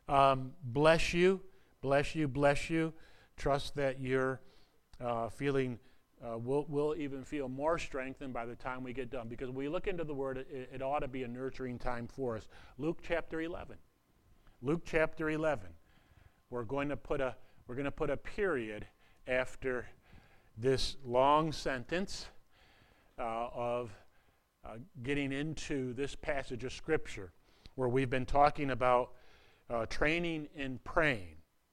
Bless you, bless you, bless you. Trust that you're feeling, we'll even feel more strengthened by the time we get done. Because when we look into the Word, it ought to be a nurturing time for us. Luke chapter 11. Luke chapter 11. We're going to put a period after this long sentence of getting into this passage of Scripture where we've been talking about training in praying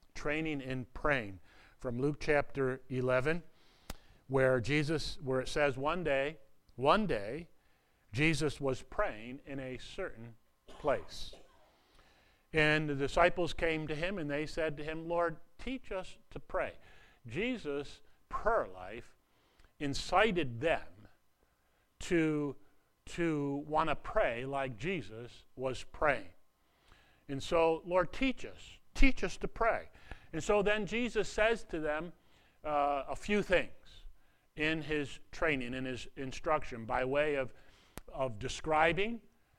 from Luke chapter 11, where it says one day, Jesus was praying in a certain place. And the disciples came to him and they said to him, Lord, teach us to pray. Jesus' prayer life incited them to want to pray like Jesus was praying. And so, Lord, teach us to pray. And so then Jesus says to them a few things in his training, in his instruction, by way of describing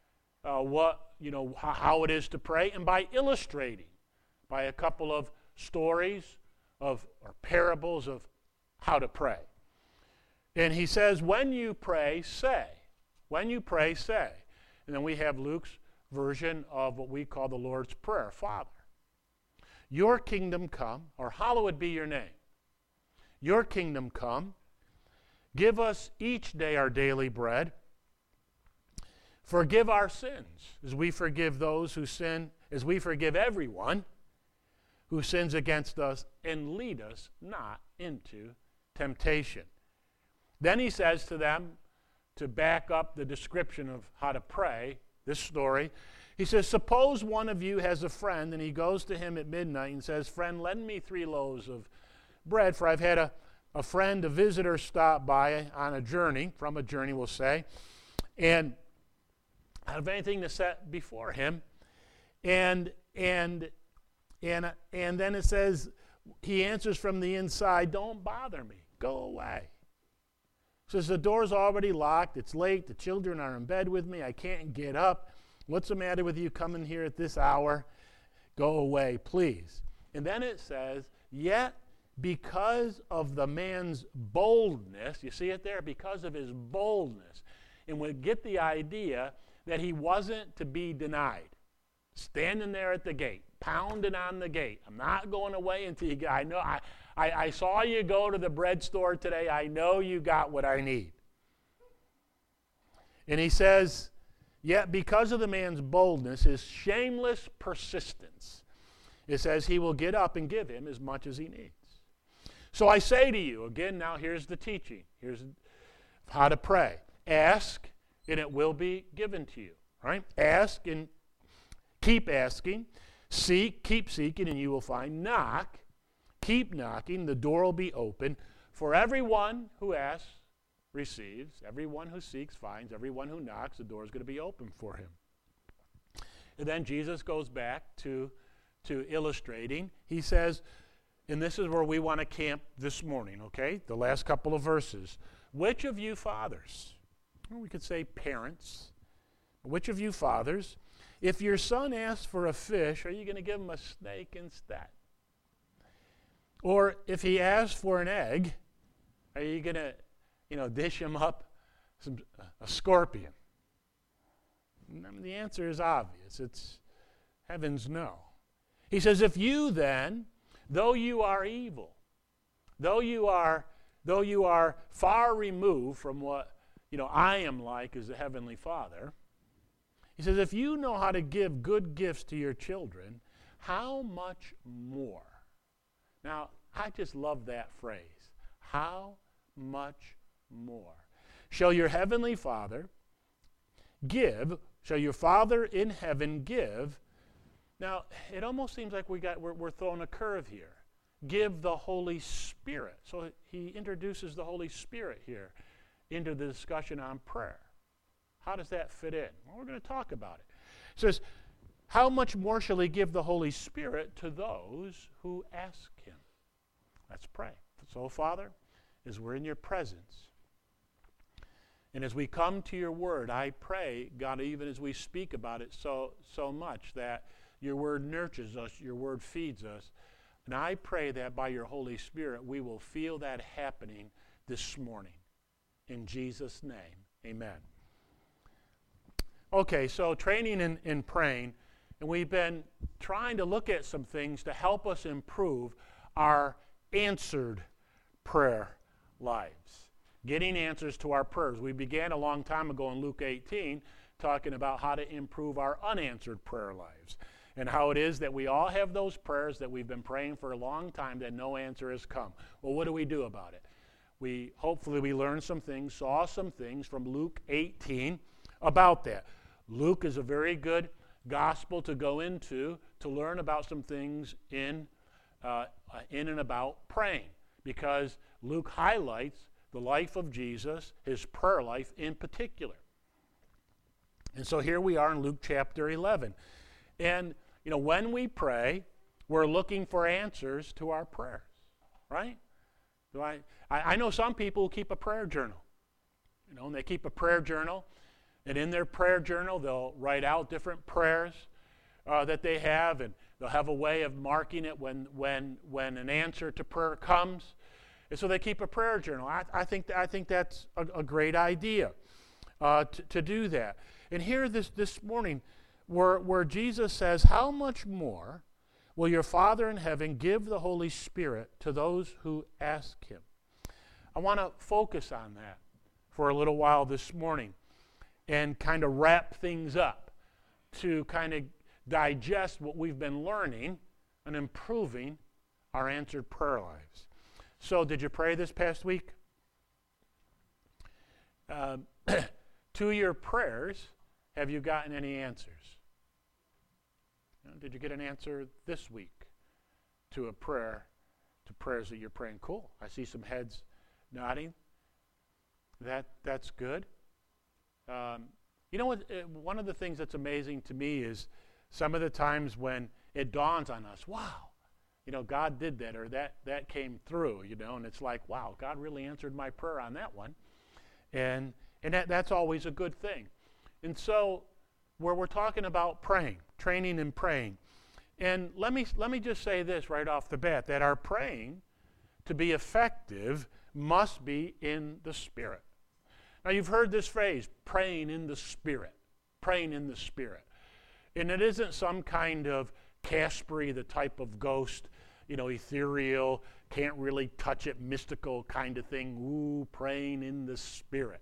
how it is to pray, and by illustrating by a couple of stories or parables of how to pray. And he says, when you pray, say. When you pray, say. And then we have Luke's version of what we call the Lord's Prayer. Father, your kingdom come, or hallowed be your name. Your kingdom come. Give us each day our daily bread. Forgive our sins as we forgive those who sin, as we forgive everyone who sins against us, and lead us not into temptation. Then he says to them, to back up the description of how to pray, this story, he says, suppose one of you has a friend, and he goes to him at midnight and says, friend, lend me 3 loaves of bread, for I've had a friend, a visitor, stop by on a journey, from a journey we'll say, and I don't have anything to set before him. And then it says, he answers from the inside, don't bother me, go away. Says, the door's already locked, it's late, the children are in bed with me, I can't get up. What's the matter with you coming here at this hour? Go away, please. And then it says, yet because of the man's boldness, you see it there? Because of his boldness. And we get the idea that he wasn't to be denied. Standing there at the gate, pounding on the gate. I'm not going away until you get, I saw you go to the bread store today. I know you got what I need. And he says, yet because of the man's boldness, his shameless persistence, it says he will get up and give him as much as he needs. So I say to you, again, now here's the teaching. Here's how to pray. Ask, and it will be given to you. Right? Ask and keep asking. Seek, keep seeking, and you will find. Knock, keep knocking, the door will be open. For everyone who asks receives, everyone who seeks finds, everyone who knocks, the door is going to be open for him. And then Jesus goes back to illustrating. He says, and this is where we want to camp this morning, okay? The last couple of verses. Which of you fathers, or we could say parents, which of you fathers, if your son asks for a fish, are you going to give him a snake instead? Or if he asks for an egg, are you going to, dish him up a scorpion? The answer is obvious. It's heavens no. He says, if you then, though you are evil, though you are far removed from what I am like as the Heavenly Father, he says, if you know how to give good gifts to your children, how much more? Now, I just love that phrase. How much more? Shall your Heavenly Father give, shall your Father in heaven give? Now, it almost seems like we're throwing a curve here. Give the Holy Spirit. So he introduces the Holy Spirit here into the discussion on prayer. How does that fit in? Well, we're going to talk about it. It says, how much more shall he give the Holy Spirit to those who ask him? Let's pray. So, Father, as we're in your presence, and as we come to your word, I pray, God, even as we speak about it so much, that Your word nurtures us. Your word feeds us. And I pray that by your Holy Spirit, we will feel that happening this morning. In Jesus' name, amen. Okay, so training in praying, and we've been trying to look at some things to help us improve our answered prayer lives. Getting answers to our prayers. We began a long time ago in Luke 18 talking about how to improve our unanswered prayer lives and how it is that we all have those prayers that we've been praying for a long time that no answer has come. Well, what do we do about it? Hopefully we learned some things, saw some things from Luke 18 about that. Luke is a very good gospel to go into to learn about some things in and about praying, because Luke highlights the life of Jesus, his prayer life in particular. And so here we are in Luke chapter 11. And, when we pray, we're looking for answers to our prayers, right? I know some people who keep a prayer journal. And they keep a prayer journal, and in their prayer journal, they'll write out different prayers that they have, and they'll have a way of marking it when an answer to prayer comes. And so they keep a prayer journal. I think that's a great idea to do that. And here this morning, where Jesus says, how much more will your Father in heaven give the Holy Spirit to those who ask him? I want to focus on that for a little while this morning and kind of wrap things up to kind of digest what we've been learning and improving our answered prayer lives. So, did you pray this past week? To your prayers, have you gotten any answers? Did you get an answer this week to prayers that you're praying? Cool. I see some heads nodding. That's good. You know what? One of the things that's amazing to me is some of the times when it dawns on us, wow, God did that, or that came through, and it's like, wow, God really answered my prayer on that one. And that's always a good thing. And so, where we're talking about praying, training in praying, and let me just say this right off the bat, that our praying, to be effective, must be in the Spirit. Now, you've heard this phrase, praying in the Spirit, praying in the Spirit. And it isn't some kind of Caspery, the type of ghost, ethereal, can't really touch it, mystical kind of thing. Ooh, praying in the Spirit.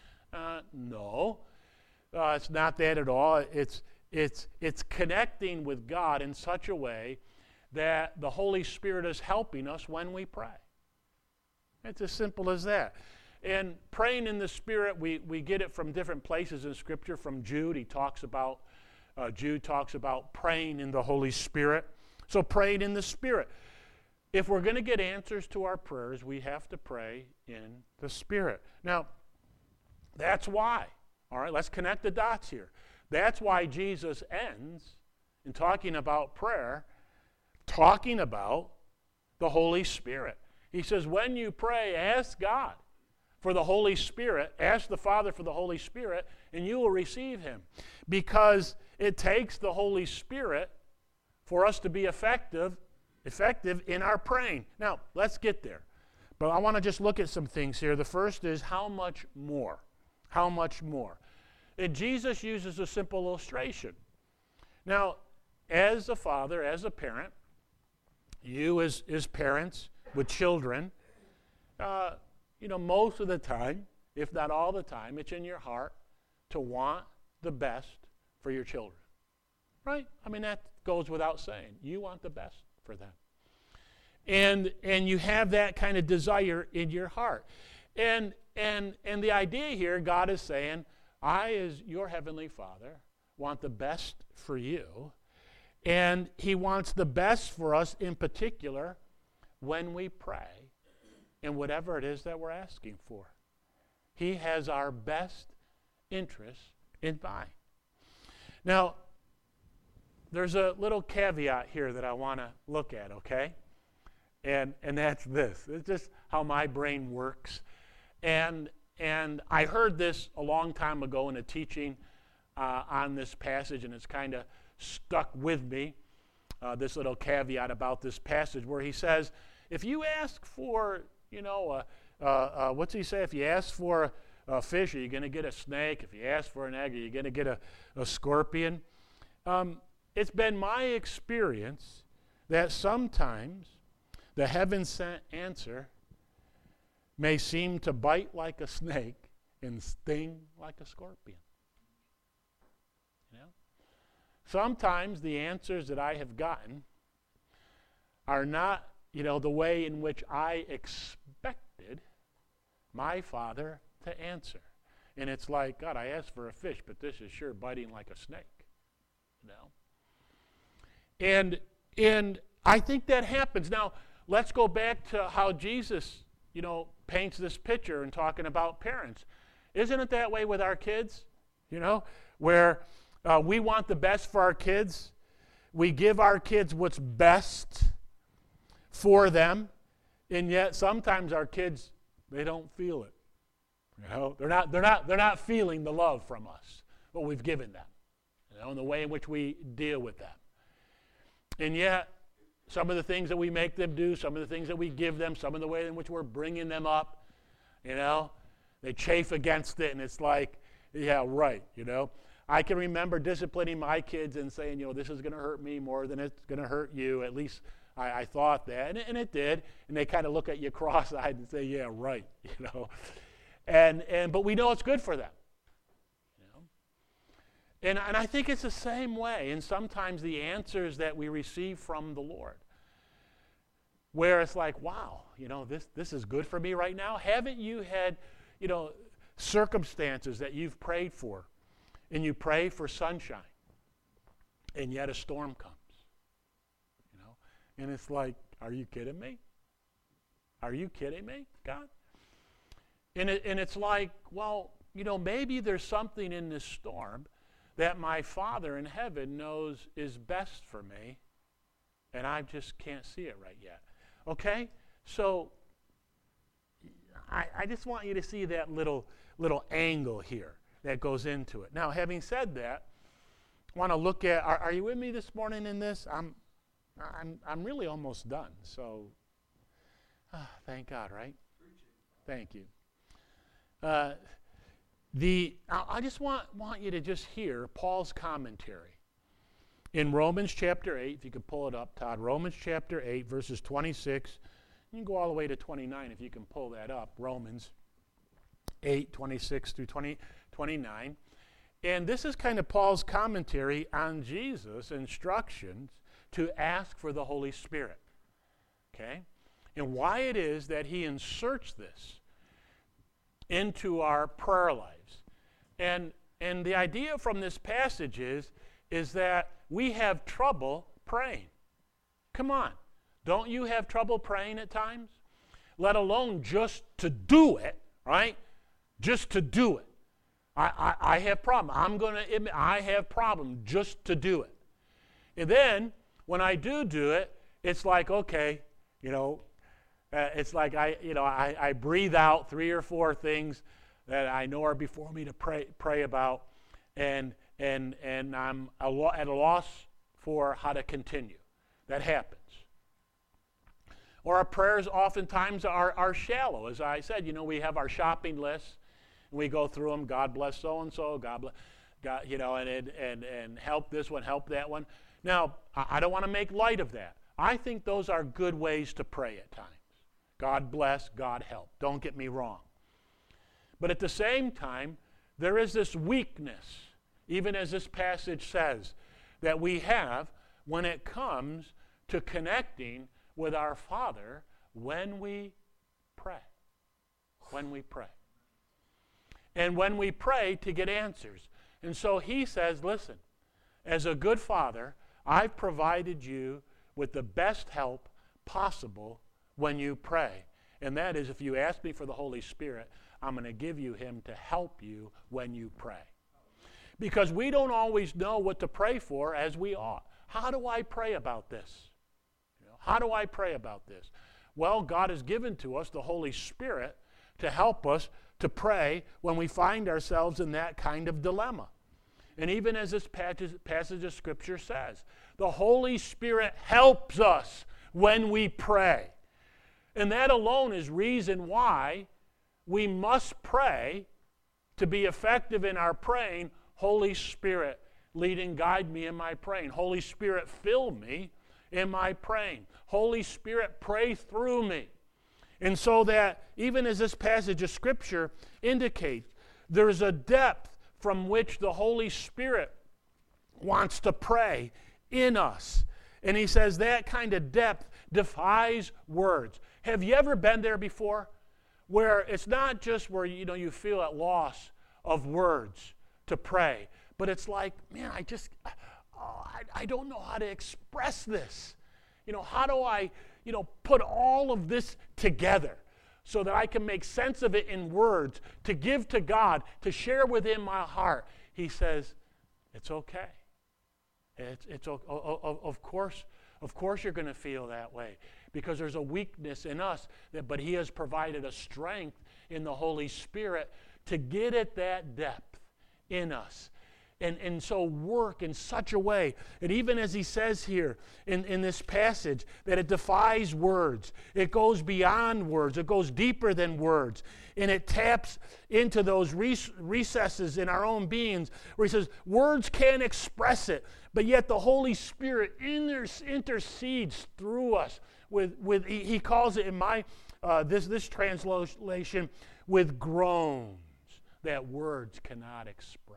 No, it's not that at all. It's connecting with God in such a way that the Holy Spirit is helping us when we pray. It's as simple as that. And praying in the Spirit, we get it from different places in Scripture. From Jude, Jude talks about praying in the Holy Spirit. So praying in the Spirit. If we're going to get answers to our prayers, we have to pray in the Spirit. Now, that's why. All right, let's connect the dots here. That's why Jesus ends in talking about prayer, talking about the Holy Spirit. He says, when you pray, ask God for the Holy Spirit, ask the Father for the Holy Spirit, and you will receive him. Because it takes the Holy Spirit for us to be effective in our praying. Now, let's get there. But I want to just look at some things here. The first is, how much more? How much more? And Jesus uses a simple illustration. Now, as a father, as a parent, you as parents with children, most of the time, if not all the time, it's in your heart to want the best for your children. Right? I mean, that goes without saying. You want the best for them. And you have that kind of desire in your heart. And the idea here, God is saying, I, as your heavenly Father, want the best for you. And he wants the best for us in particular when we pray and whatever it is that we're asking for. He has our best interests in mind. Now, there's a little caveat here that I want to look at, okay? And that's this. It's just how my brain works. And I heard this a long time ago in a teaching on this passage, and it's kind of stuck with me. this little caveat about this passage where he says, if you ask for, what's he say? If you ask for a fish, are you going to get a snake? If you ask for an egg, are you going to get a scorpion? It's been my experience that sometimes the heaven-sent answer may seem to bite like a snake and sting like a scorpion. Sometimes the answers that I have gotten are not, the way in which I expected my Father to answer. And it's like, God, I asked for a fish, but this is sure biting like a snake. And I think that happens. Now, let's go back to how Jesus, paints this picture and talking about parents. Isn't it that way with our kids? Where we want the best for our kids. We give our kids what's best for them, and yet sometimes our kids, they don't feel it. They're not feeling the love from us, what we've given them, and the way in which we deal with them. And yet, some of the things that we make them do, some of the things that we give them, some of the way in which we're bringing them up, they chafe against it, and it's like, yeah, right, I can remember disciplining my kids and saying, this is going to hurt me more than it's going to hurt you. At least I thought that, and it did. And they kind of look at you cross-eyed and say, yeah, right, But we know it's good for them. And I think it's the same way. And sometimes the answers that we receive from the Lord, where it's like, wow, this is good for me right now. Haven't you had, circumstances that you've prayed for, and you pray for sunshine, and yet a storm comes, And it's like, are you kidding me? Are you kidding me, God? And it's like, well, maybe there's something in this storm that my Father in heaven knows is best for me, and I just can't see it right yet. Okay? So I just want you to see that little angle here that goes into it. Now, having said that, I want to look at, are you with me this morning in this? I'm really almost done, so thank God, right? Thank you. I just want you to just hear Paul's commentary in Romans chapter 8, if you could pull it up, Todd. Romans chapter 8, verses 26. You can go all the way to 29 if you can pull that up. Romans 8, 26 through 29. And this is kind of Paul's commentary on Jesus' instructions to ask for the Holy Spirit. Okay? And why it is that he inserts this into our prayer lives. And the idea from this passage is that we have trouble praying. Come on. Don't you have trouble praying at times? Let alone just to do it, right? Just to do it. I have problem. I'm going to admit I have problem just to do it. And then when I do it, it's like, okay, it's like I breathe out 3 or 4 things that I know are before me to pray about, and I'm at a loss for how to continue. That happens. Or our prayers oftentimes are shallow. As I said, we have our shopping lists, and we go through them. God bless so-and-so, God bless, God, and help this one, help that one. Now, I don't want to make light of that. I think those are good ways to pray at times. God bless, God help. Don't get me wrong. But at the same time, there is this weakness, even as this passage says, that we have when it comes to connecting with our Father when we pray. When we pray. And when we pray to get answers. And so he says, listen, as a good father, I've provided you with the best help possible when you pray. And that is, if you ask me for the Holy Spirit, I'm going to give you him to help you when you pray. Because we don't always know what to pray for as we ought. How do I pray about this? How do I pray about this? Well, God has given to us the Holy Spirit to help us to pray when we find ourselves in that kind of dilemma. And even as this passage of Scripture says, The Holy Spirit helps us when we pray. And that alone is reason why we must pray to be effective in our praying. Holy Spirit, lead and guide me in my praying. Holy Spirit, fill me in my praying. Holy Spirit, pray through me. And so that, even as this passage of Scripture indicates, there's a depth from which the Holy Spirit wants to pray in us. And he says that kind of depth defies words. Have you ever been there before? Where it's not just where you feel at loss of words to pray, but it's like, man, I don't know how to express this. How do I, put all of this together so that I can make sense of it in words, to give to God, to share within my heart? He says, it's okay. Of course you're going to feel that way, because there's a weakness in us, but he has provided a strength in the Holy Spirit to get at that depth in us. And so work in such a way, and even as he says here in this passage, that it defies words. It goes beyond words. It goes deeper than words. And it taps into those recesses in our own beings where he says, words can't express it, but yet the Holy Spirit intercedes through us with he calls it in my this translation, with groans that words cannot express.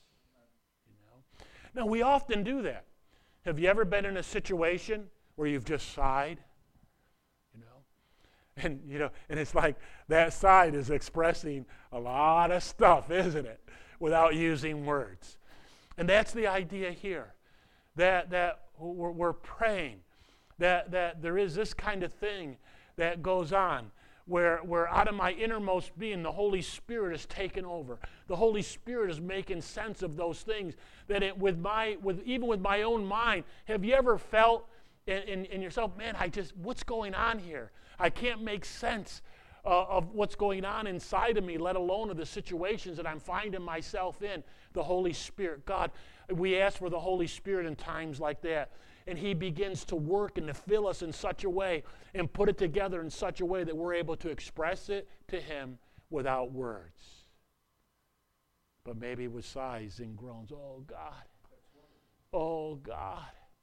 Now, we often do that. Have you ever been in a situation where you've just sighed? And it's like that sigh is expressing a lot of stuff, isn't it? Without using words. And that's the idea here, that we're praying, that there is this kind of thing that goes on, where out of my innermost being, the Holy Spirit is taken over. The Holy Spirit is making sense of those things. That even with my own mind, have you ever felt in yourself, man, what's going on here? I can't make sense of what's going on inside of me, let alone of the situations that I'm finding myself in. The Holy Spirit, God, we ask for the Holy Spirit in times like that. And he begins to work and to fill us in such a way and put it together in such a way that we're able to express it to him without words. But maybe with sighs and groans, oh God, oh God,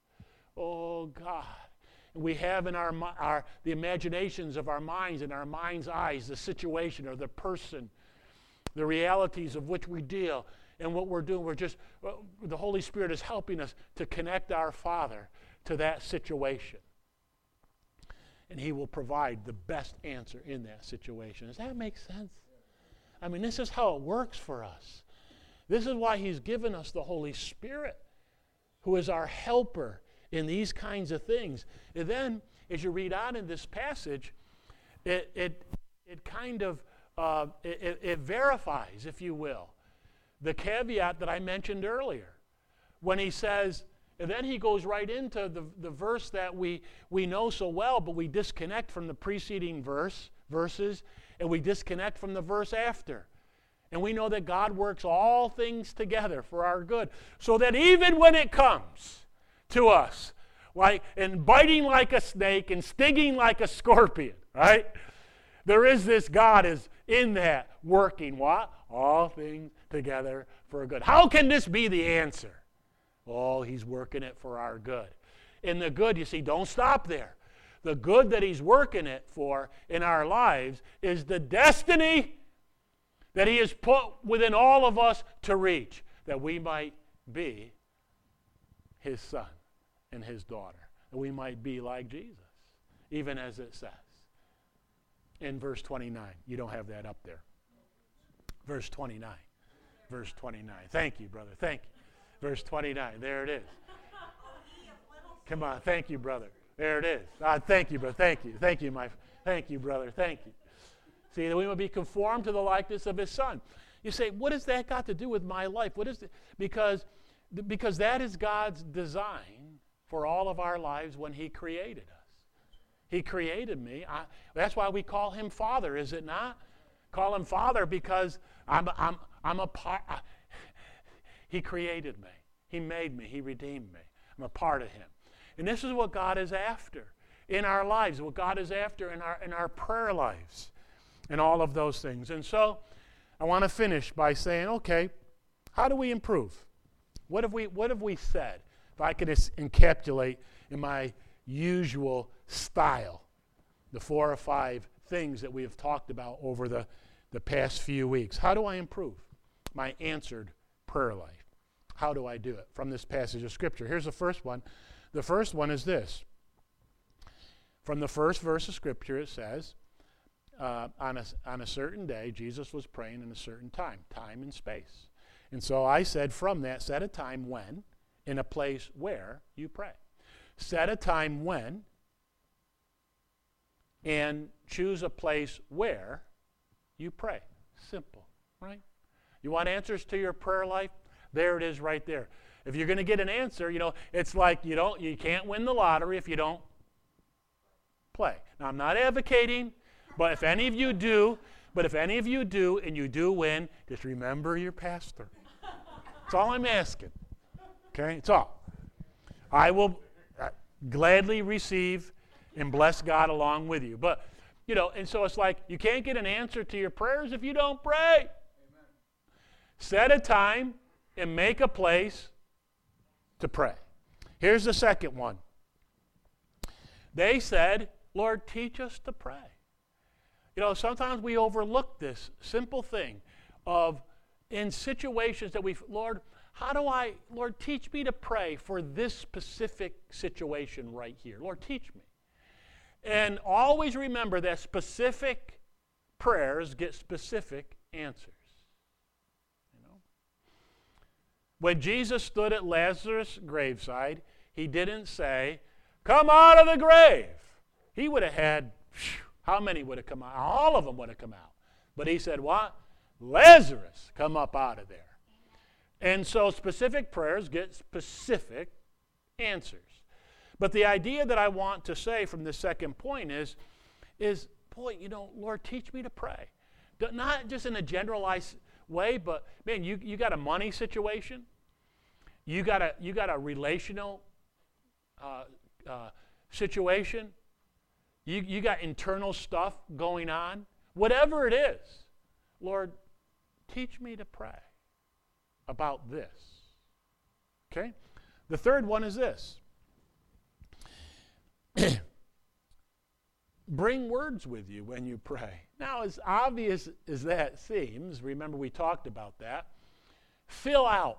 oh God. And we have in the imaginations of our minds and our mind's eyes the situation or the person, the realities of which we deal. And what we're doing, the Holy Spirit is helping us to connect our Father to that situation. And he will provide the best answer in that situation. Does that make sense? I mean, this is how it works for us. This is why he's given us the Holy Spirit, who is our helper in these kinds of things. And then, as you read on in this passage, it kind of it verifies, if you will, the caveat that I mentioned earlier, when he says, and then he goes right into the verse that we know so well, but we disconnect from the preceding verses, and we disconnect from the verse after. And we know that God works all things together for our good, so that even when it comes to us, and biting like a snake and stinging like a scorpion, right? There is this God is in that working what? All things together for good. How can this be the answer? Oh, he's working it for our good. And the good, you see, don't stop there. The good that he's working it for in our lives is the destiny that he has put within all of us to reach, that we might be his son and his daughter, that we might be like Jesus, even as it says in verse 29. You don't have that up there. Verse 29. Verse 29. Thank you, brother. Thank you. Verse 29. There it is. Come on. Thank you, brother. There it is. Thank you, brother. Thank you. Thank you, thank you, brother. Thank you. See, that we will be conformed to the likeness of his son. You say, what has that got to do with my life? What is it? Because that is God's design for all of our lives when he created us. He created me. That's why we call him Father, is it not? Call him Father because I'm a part. He created me. He made me. He redeemed me. I'm a part of him. And this is what God is after in our lives, what God is after in our prayer lives, and all of those things. And so I want to finish by saying, okay, how do we improve? What have we said? If I could just encapsulate in my usual style the 4 or 5 things that we have talked about over the past few weeks. How do I improve my answered prayer life? How do I do it? From this passage of Scripture. Here's the first one. The first one is this. From the first verse of Scripture it says, on a certain day, Jesus was praying in a certain time and space. And so I said from that, set a time when, in a place where you pray. Set a time when, and choose a place where you pray. Simple, right? You want answers to your prayer life? There it is right there. If you're going to get an answer, it's like you can't win the lottery if you don't play. Now, I'm not advocating, but if any of you do and you do win, just remember your pastor. That's all I'm asking. Okay? It's all. I will gladly receive and bless God along with you. But, and so it's like you can't get an answer to your prayers if you don't pray. Amen. Set a time and make a place to pray. Here's the second one. They said, Lord, teach us to pray. Sometimes we overlook this simple thing of in situations that Lord, Lord, teach me to pray for this specific situation right here. Lord, teach me. And always remember that specific prayers get specific answers. When Jesus stood at Lazarus' graveside, he didn't say, come out of the grave. He would have had, how many would have come out? All of them would have come out. But he said, what? Lazarus, come up out of there. And so specific prayers get specific answers. But the idea that I want to say from this second point is boy, Lord, teach me to pray. Not just in a generalized way, but, man, you got a money situation. You got a relational situation. You got internal stuff going on. Whatever it is, Lord, teach me to pray about this. Okay? The third one is this. Bring words with you when you pray. Now, as obvious as that seems, remember we talked about that, fill out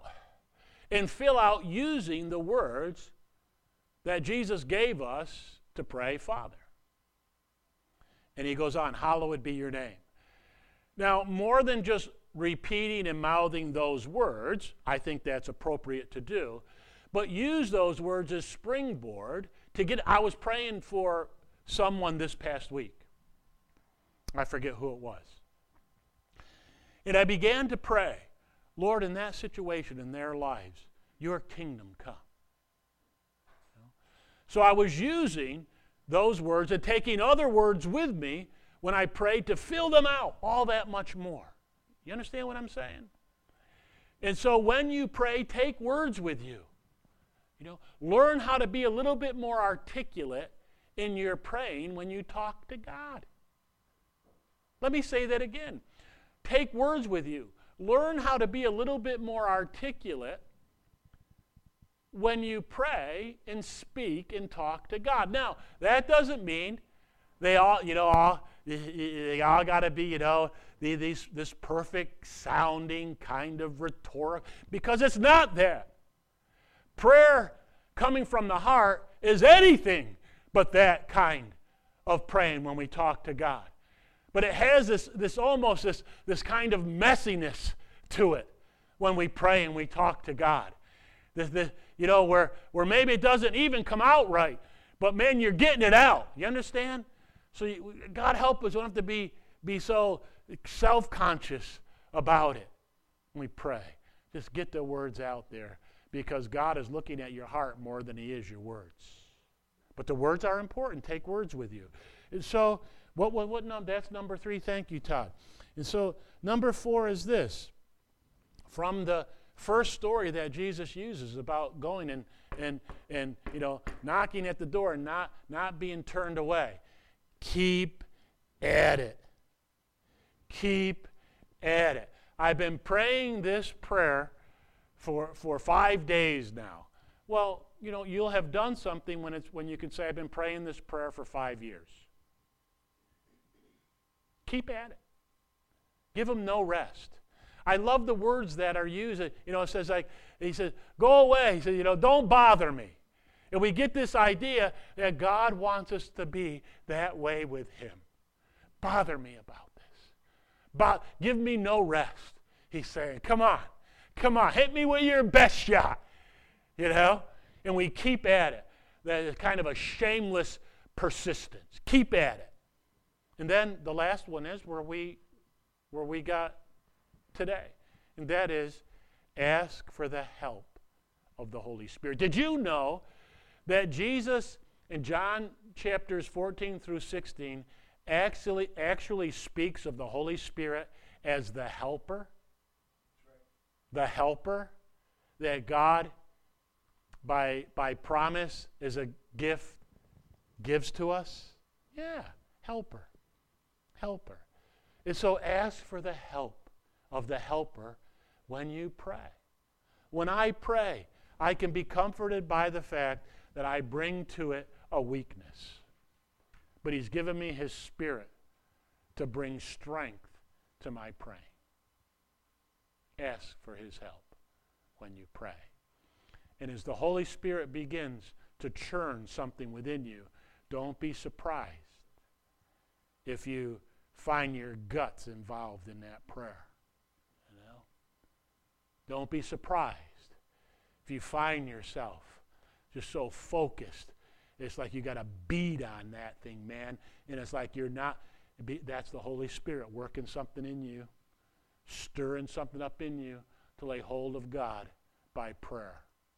using the words that Jesus gave us to pray, Father. And he goes on, hallowed be your name. Now, more than just repeating and mouthing those words, I think that's appropriate to do, but use those words as springboard to get. I was praying for someone this past week. I forget who it was. And I began to pray, Lord, in that situation, in their lives, your kingdom come. So I was using those words and taking other words with me when I prayed to fill them out all that much more. You understand what I'm saying? And so when you pray, take words with you. Learn how to be a little bit more articulate in your praying when you talk to God. Let me say that again. Take words with you. Learn how to be a little bit more articulate when you pray and speak and talk to God. Now, that doesn't mean they all got to be, this perfect sounding kind of rhetoric, because it's not that. Prayer coming from the heart is anything but that kind of praying when we talk to God. But it has this kind of messiness to it when we pray and we talk to God. Where maybe it doesn't even come out right, but man, you're getting it out. You understand? So God help us. We don't have to be so self-conscious about it when we pray. Just get the words out there, because God is looking at your heart more than he is your words. But the words are important. Take words with you. And so, that's number 3. Thank you, Todd. And so, number 4 is this. From the first story that Jesus uses about going and knocking at the door and not being turned away. Keep at it. Keep at it. I've been praying this prayer for 5 days now. Well, you'll have done something when you can say, I've been praying this prayer for 5 years. Keep at it. Give them no rest. I love the words that are used. It says he says, go away. He says, don't bother me. And we get this idea that God wants us to be that way with him. Bother me about this. Give me no rest. He's saying, come on, hit me with your best shot. And we keep at it. That is kind of a shameless persistence. Keep at it. And then the last one is where we got today. And that is ask for the help of the Holy Spirit. Did you know that Jesus in John chapters 14 through 16 actually speaks of the Holy Spirit as the helper? The helper that God by promise as a gift gives to us? Yeah, helper. And so ask for the help of the helper when you pray. When I pray, I can be comforted by the fact that I bring to it a weakness. But he's given me his Spirit to bring strength to my praying. Ask for his help when you pray. And as the Holy Spirit begins to churn something within you, don't be surprised if you find your guts involved in that prayer. Don't be surprised if you find yourself just so focused. It's like you got a bead on that thing, man. And it's like you're not. That's the Holy Spirit working something in you, stirring something up in you to lay hold of God by prayer.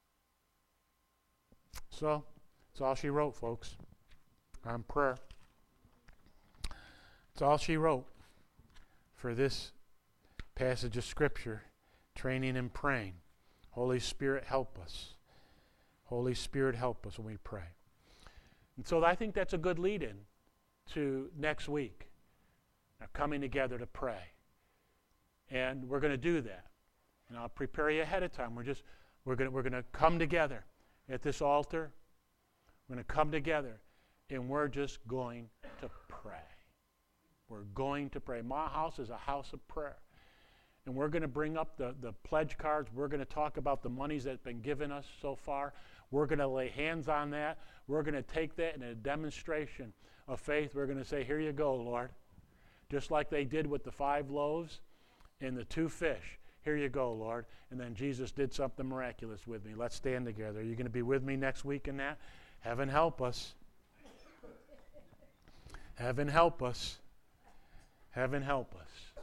So, that's all she wrote, folks, on prayer. That's all she wrote for this passage of Scripture, training and praying. Holy Spirit, help us. Holy Spirit, help us when we pray. And so I think that's a good lead-in to next week, coming together to pray. And we're going to do that. And I'll prepare you ahead of time. We're going to come together at this altar. We're going to come together, and we're just going to pray. We're going to pray. My house is a house of prayer. And we're going to bring up the pledge cards. We're going to talk about the monies that have been given us so far. We're going to lay hands on that. We're going to take that in a demonstration of faith. We're going to say, here you go, Lord. Just like they did with the 5 loaves and the 2 fish. Here you go, Lord. And then Jesus did something miraculous with me. Let's stand together. Are you going to be with me next week in that? Heaven help us. Heaven help us. Heaven help us.